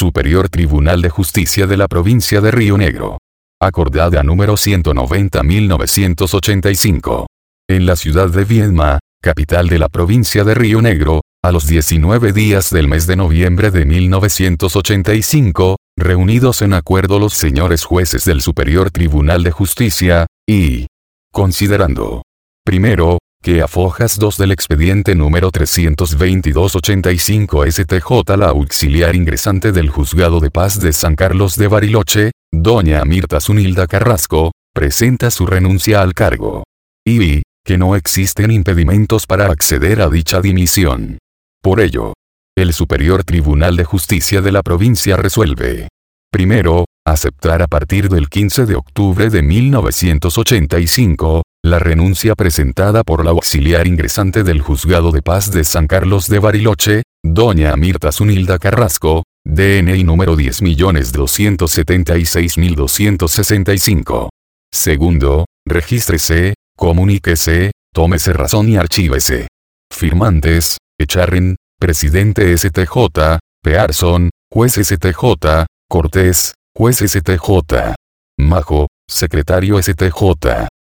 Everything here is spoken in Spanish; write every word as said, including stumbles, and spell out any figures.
Superior Tribunal de Justicia de la Provincia de Río Negro. Acordada número ciento noventa guión mil novecientos ochenta y cinco. En la ciudad de Viedma, capital de la provincia de Río Negro, a los diecinueve días del mes de noviembre de mil novecientos ochenta y cinco, reunidos en acuerdo los señores jueces del Superior Tribunal de Justicia, y considerando, primero, que a fojas dos del expediente número trescientos veintidós ochenta y cinco S T J la auxiliar ingresante del Juzgado de Paz de San Carlos de Bariloche, doña Mirta Zunilda Carrasco, presenta su renuncia al cargo. Y que no existen impedimentos para acceder a dicha dimisión. Por ello, el Superior Tribunal de Justicia de la provincia resuelve. Primero, aceptar a partir del quince de octubre de mil novecientos ochenta y cinco, la renuncia presentada por la auxiliar ingresante del Juzgado de Paz de San Carlos de Bariloche, doña Mirta Zunilda Carrasco, D N I número diez millones doscientos setenta y seis mil doscientos sesenta y cinco. Segundo, regístrese, comuníquese, tómese razón y archívese. Firmantes: Echarren, presidente S T J, Pearson, juez S T J, Cortés, juez S T J. Majo, secretario S T J.